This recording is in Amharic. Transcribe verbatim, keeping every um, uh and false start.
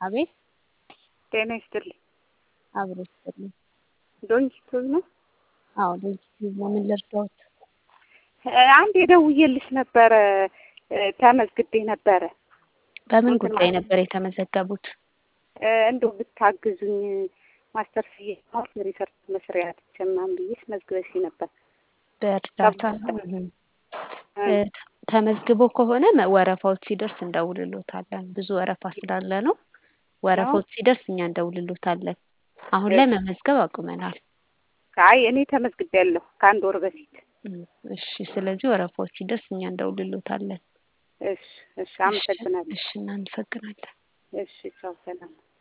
አቤት ጤና ይስጥልኝ። አብሮ ይስጥልኝ። ዶንኪቱብ ነው? አዎ ዶንኪቱብ ነው። ምን ልርዳዎት? አንድ የደውዬልሽ ነበረ ተመዝግቤ ነበረ። በምን ጉዳይ ነበር የተመዘገቡት? እንደው ብታግዙኝ ማስተርስ እየተማርኩ ሪሰርች መስሪያ አትችልም ብዬሽ መዝግበሽ ነበር። በእርዳታ ነው። ተመዝግቦ ከሆነ ወረፋዎች ሲደርስ እንደውልሎታለን። ብዙ ወረፋ ስላለ ነው። ወረፋዎች ሲደርስ እኛ እንደውልሎታለን። አሁን ላይ መመዝገብ አቁመናል። አይ እኔ ተመዝግቤያለሁ ከአንድ ወር በፊት። እሺ ስለዚህ ወረፋዎች ሲደርስ እኛ እንደውልሎታለን። እሺ እሺ አመሰግናለሁ። እሺ እናመሰግናለን። እሺ ቻው ሰላም።